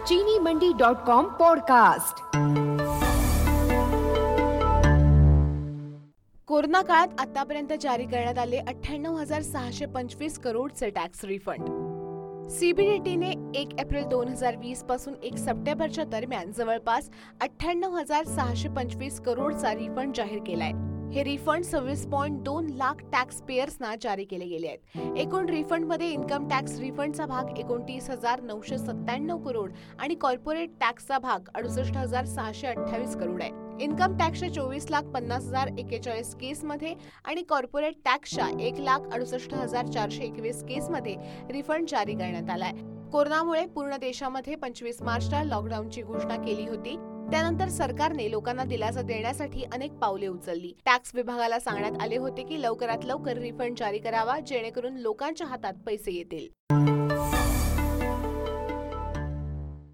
चीनीमंडी.com podcast. Corona काळात आतापर्यंत जारी करण्यात आले 98,625 करोडचे टॅक्स रिफंड। सीबीडीटीने 1 एप्रिल 2020 पासून 1 सप्टेंबरच्या दरम्यान जवळपास 98,625 करोडचा रिफंड जाहीर केलाय। हे रिफंड 26.2 लाख टॅक्स पेयर्सना जारी केले गेले आहेत। एकूण रिफंडमध्ये इन्कम टॅक्स रिफंडचा भाग 29,997 करोड आणि कॉर्पोरेट टॅक्सचा भाग 68,628 करोड आहे। इन्कम टॅक्सच्या 24,50,041 केसमध्ये आणि कॉर्पोरेट टॅक्सच्या 1,68,421 केसमध्ये रिफंड जारी करण्यात आलाय। कोरोनामुळे पूर्ण देशामध्ये 25 मार्चला लॉकडाऊनची घोषणा केली होती। त्यानंतर सरकारने लोकांना दिलासा देण्यासाठी अनेक पावले उचलली। टॅक्स विभागाला सांगण्यात आले होते की लवकरात लवकर रिफंड जारी करावा, जेणेकरून लोकांच्या हातात पैसे येतील।